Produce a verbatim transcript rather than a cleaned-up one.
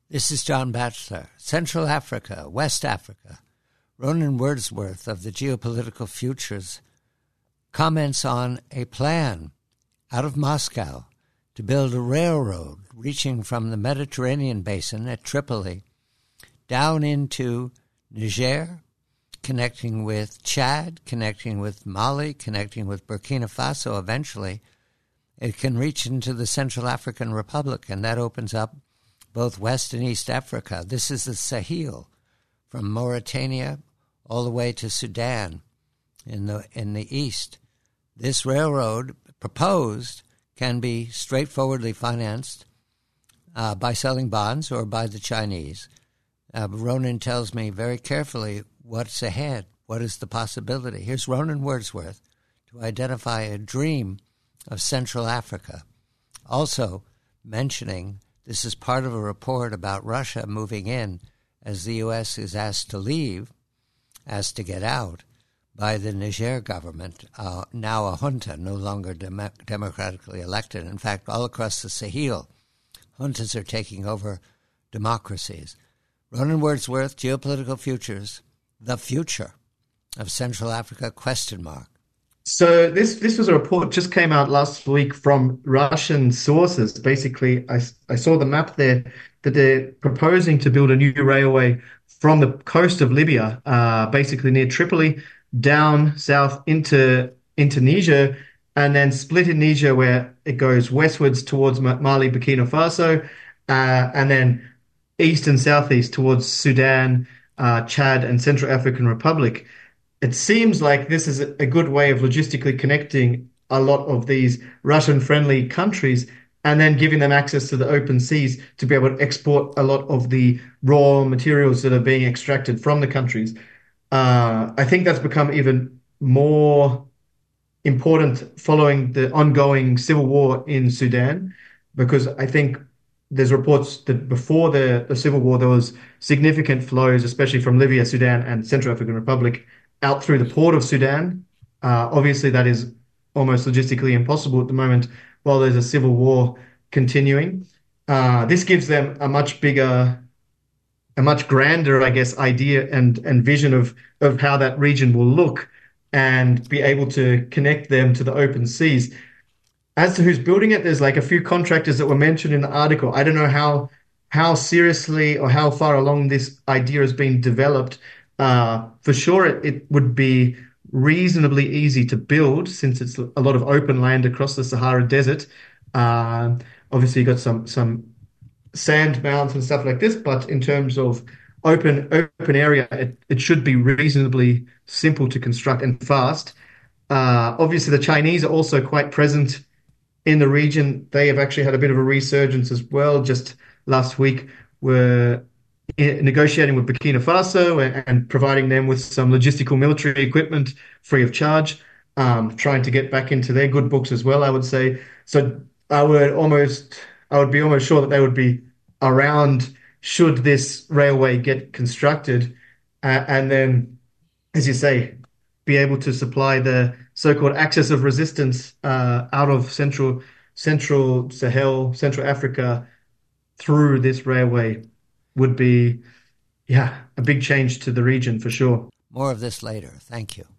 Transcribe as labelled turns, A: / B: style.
A: This is John Batchelor. Central Africa, West Africa. Ronan Wordsworth of the Geopolitical Futures comments on a plan out of Moscow to build a railroad reaching from the Mediterranean basin at Tripoli down into Niger, connecting with Chad, connecting with Mali, connecting with Burkina Faso eventually. It can reach into the Central African Republic, and that opens up both West and East Africa. This is the Sahel, from Mauritania all the way to Sudan in the in the east. This railroad, proposed, can be straightforwardly financed uh, by selling bonds or by the Chinese. Uh, Ronan tells me very carefully what's ahead, what is the possibility. Here's Ronan Wordsworth to identify a dream of Central Africa, also mentioning this is part of a report about Russia moving in as the U S is asked to leave, asked to get out by the Niger government, uh, now a junta, no longer dem- democratically elected. In fact, all across the Sahel, juntas are taking over democracies. Ronan Wordsworth, Geopolitical Futures, the future of Central Africa, question mark.
B: So this this was a report just came out last week from Russian sources. Basically, I, I saw the map there that they're proposing to build a new railway from the coast of Libya, uh, basically near Tripoli, down south into into Niger, and then split in Niger where it goes westwards towards Mali, Burkina Faso, uh, and then east and southeast towards Sudan, uh, Chad, and Central African Republic. It seems like this is a good way of logistically connecting a lot of these Russian-friendly countries and then giving them access to the open seas to be able to export a lot of the raw materials that are being extracted from the countries. Uh, I think that's become even more important following the ongoing civil war in Sudan, because I think there's reports that before the, the civil war, there was significant flows, especially from Libya, Sudan, and Central African Republic, out through the port of Sudan. Uh, obviously, that is almost logistically impossible at the moment while there's a civil war continuing. Uh, this gives them a much bigger, a much grander, I guess, idea and, and vision of, of how that region will look and be able to connect them to the open seas. As to who's building it, there's like a few contractors that were mentioned in the article. I don't know how how seriously or how far along this idea has been developed. Uh, for sure, it, it would be reasonably easy to build since it's a lot of open land across the Sahara Desert. Uh, obviously, you've got some some sand mounds and stuff like this, but in terms of open open area, it, it should be reasonably simple to construct and fast. Uh, obviously, the Chinese are also quite present in the region. They have actually had a bit of a resurgence as well. Just last week, were negotiating with Burkina Faso and, and providing them with some logistical military equipment free of charge, um, trying to get back into their good books as well, I would say. So I would almost, I would be almost sure that they would be around should this railway get constructed, uh, and then, as you say, be able to supply the so-called axis of resistance uh, out of central central Sahel, Central Africa, through this railway would be, yeah, a big change to the region for sure.
A: More of this later. Thank you.